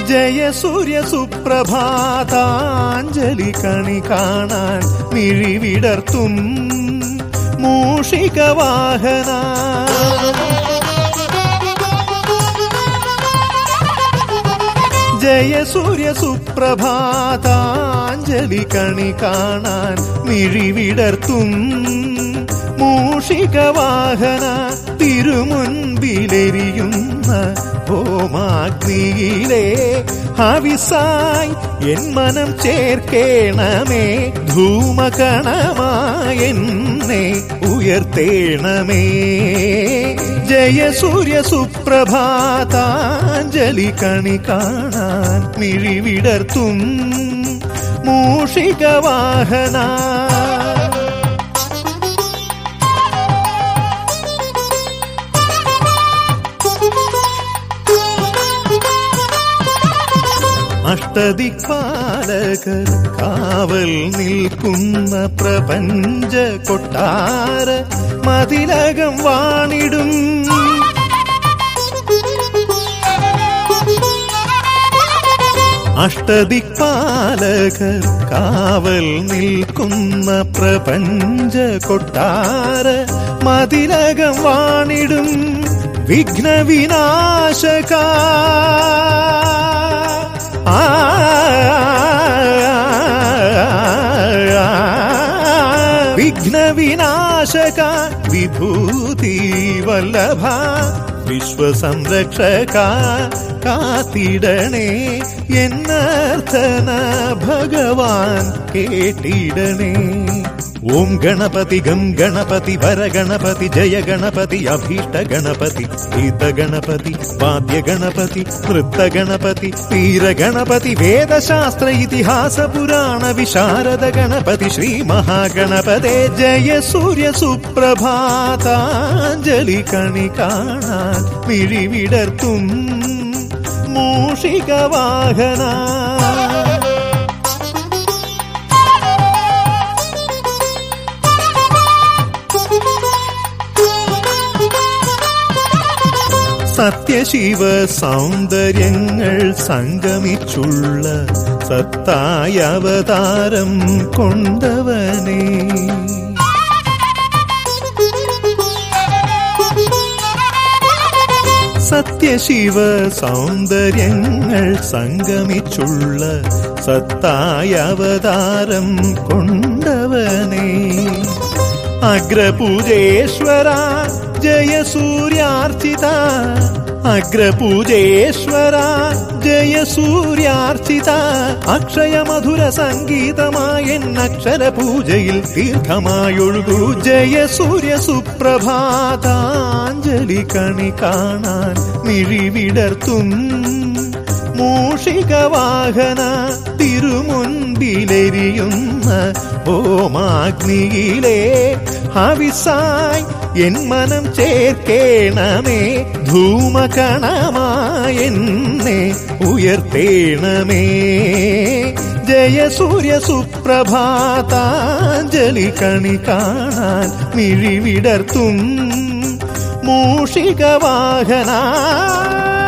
ജയസൂര്യ സുപ്രഭാതാഞ്ജലി കണി കാണാൻ മിഴിവിടർത്തും മൂഷിക വാഹന. ജയസൂര്യ സുപ്രഭാതാഞ്ജലി കണി കാണാൻ മിഴിവിടർത്തും മൂഷിക വാഹന. തിരുമുൻപിലെരിയുന്ന ഹോമാഗ്നിയിലെ ഹവിസായി എൻ മനം ചേർക്കേണമേ. ധൂമകണമായെന്നെ ഉയർത്തേണമേ. ജയസൂര്യ സുപ്രഭാതാഞ്ജലി കണി കാണാൻ മിഴിവിടർത്തും മൂഷിക വാഹന. അഷ്ടദിക്പാലകർ കാവൽ നിൽക്കുന്ന പ്രപഞ്ച കൊട്ടാര മതിലകം വാണിടും. അഷ്ടദിക്പാലകർ കാവൽ നിൽക്കുന്ന പ്രപഞ്ച കൊട്ടാര മതിലകം വാണിടും. വിഘ്നവിനാശക വിഘ്നവിനാശക വിഭൂതി വല്ലഭ വിശ്വസംരക്ഷക കാത്തിടണേ. എന്നർത്ഥന ഭഗവാൻ കേട്ടിടണേ. ഓം ഗണപതി ഗം ഗണപതി വര ഗണപതി ജയ ഗണപതി അഭീഷ്ട ഗണപതി ഗീത ഗണപതി വാദ്യ ഗണപതി നൃത്ത ഗണപതി വീര ഗണപതി വേദശാസ്ത്ര ഇതിഹാസ പുരാണ വിശാരദ ഗണപതി ശ്രീ മഹാഗണപതേ. ജയസൂര്യ സുപ്രഭാതാഞ്ജലി കണി കാണാൻ മിഴിവിടർത്തും മൂഷിക വാഹന. സത്യശിവ സൗന്ദര്യങ്ങൾ സംഗമിച്ചുള്ള സത്തായ അവതാരം കൊണ്ടവനേ. സത്യശിവ സൗന്ദര്യങ്ങൾ സംഗമിച്ചുള്ള സത്തായ അവതാരം കൊണ്ടവനേ. അഗ്രപൂജേശ്വര ജയസൂര്യാർച്ചിത. അഗ്രപൂജേശ്വര ജയസൂര്യാർച്ചിത. അക്ഷയമധുര സംഗീതമായ അക്ഷര പൂജയിൽ ദീർഘമായൊഴുകൂ. ജയസൂര്യ സുപ്രഭാതാഞ്ജലി കണി കാണാൻ മിഴിവിടർത്തും മൂഷിക വാഹന. തിരുമുൻപിലെരിയുന്ന ഹോമാഗ്നിയിലെ ഹവിസായി എൻ മനം ചേർക്കേണമേ. ധൂമകണമായെന്നെ ഉയർത്തേണമേ. ജയസൂര്യ സുപ്രഭാതാഞ്ജലി കണി കാണാൻ മിഴിവിടർത്തും മൂഷിക വാഹന.